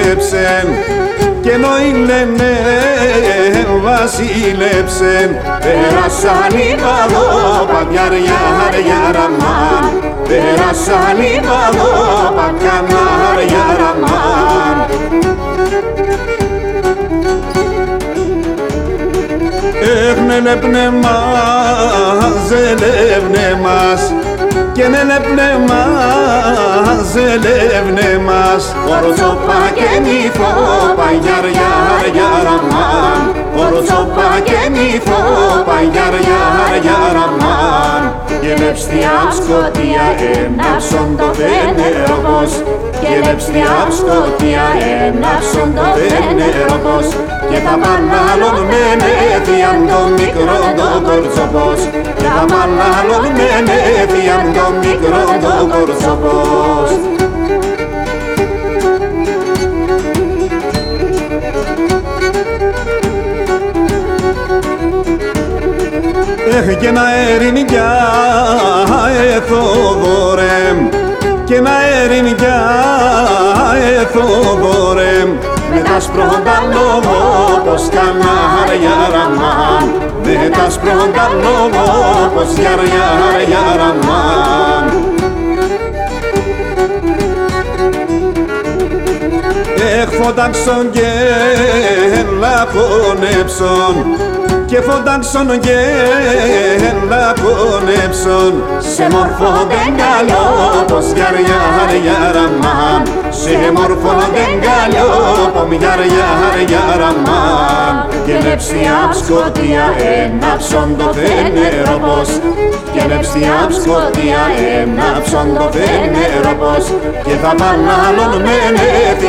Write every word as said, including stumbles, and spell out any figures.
βασίλεψεν και νόη λένε βασίλεψεν. Πέρασαν οι παδόπαν γιαραμάν, πέρασαν οι παδόπαν γιαραμάν. Εύνελε πνεύμα, ζελεύνε μας και νέλε πνεύμα, ζελεύνε μας. Ορτσόπα και νύφο, παγιάρ γιαραμάν, ορτσόπα και νύφο, παγιάρ γιαραμάν. Γελεύστια σκοτία ενάψον το φενεροπός, γελεύστια σκοτία ενάψον το φενεροπός. Και τα μανάλλον μενέθιαν το μικρό το κορτσοπός, και τα μανάλλον μενέθιαν το μικρό το κορτσοπός. Έχ και να ερηνικιά εθόδωρε, και να ερηνικιά εθόδωρε. Με τα σπρόντα λόγω πως κανάρ γιαραμάν, με τα σπρόντα λόγω πως γιαραμάν. Έχ φωτάξον και λακωνέψον, και φωτάξον και λακωνέψον. Σε μορφό δεν καλό πως γιαραμάν, σε μορφό δεν καλό πως γιαραμάν. Και λέψια σκοτία ενάψον το φενεροπός, και λέψια σκοτία ενάψον το φενεροπός. Και θα μανάλλον μενέθη